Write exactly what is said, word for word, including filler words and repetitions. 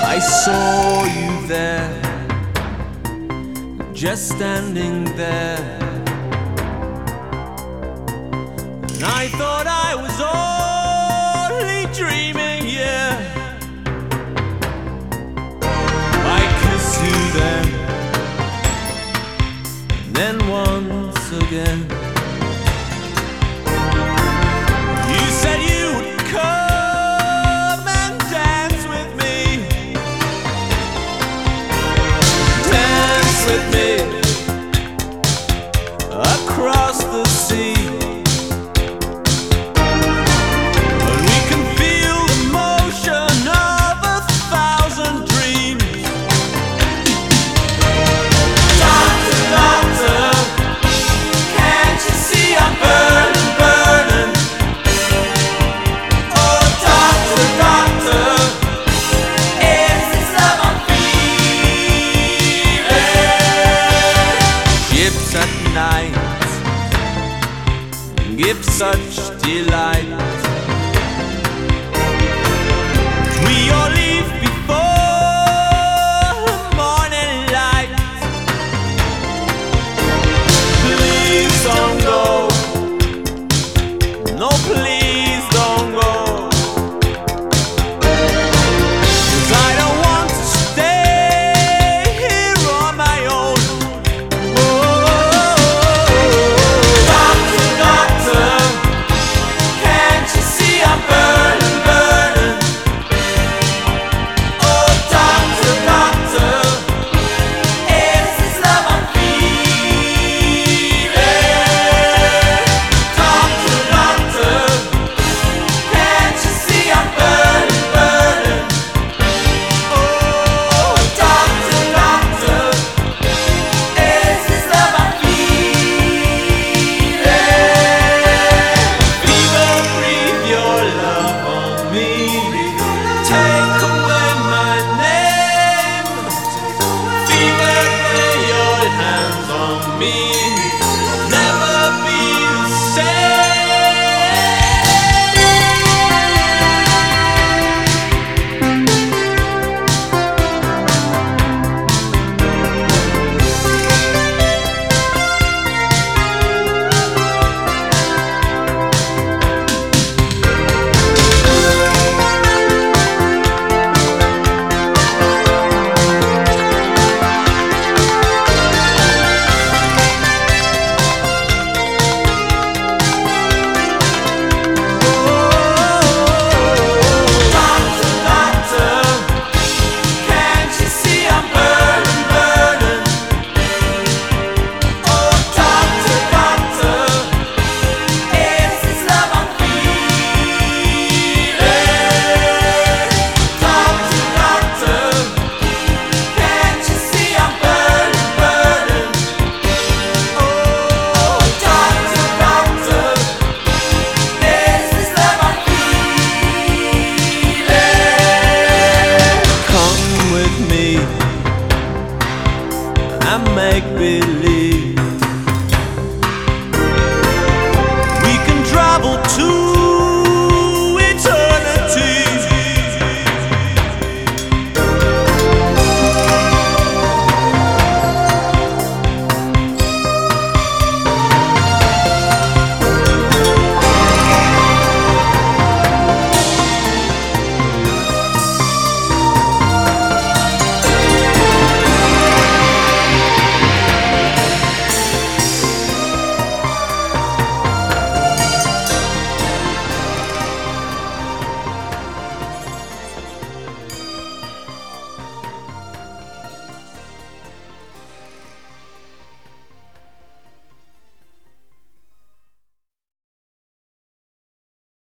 I saw you there, just standing there, and I thought I was only dreaming, yeah. I kissed you then, and then once again. You said you would come and dance with me, dance with me across the sea. And we can feel the motion of a thousand dreams. Doctor, doctor, can't you see I'm burning, burning? Oh, doctor, doctor, is this love I'm feeling? Ships at night give such delight. We all leave before morning light. Please don't go. No, please don't go. 'Cause I don't want to stay here on my own. Doctor, doctor, can't you see I'm burning, burning? Oh, doctor, doctor, is this love I'm feeling? Doctor, doctor, can't you see I'm burning, burning? Oh, doctor, doctor, is this love I'm feeling? Fever, breathe your love on me. Take away my name. Fever, lay your hands on me. Never be the Doctor, doctor, can't you see I'm burning, burning? Oh, doctor, doctor, is this love I'm feeling? Doctor, doctor, can't you see I'm burning, burning? Oh, doctor, doctor, is this love I'm feeling? Come with me and make believe.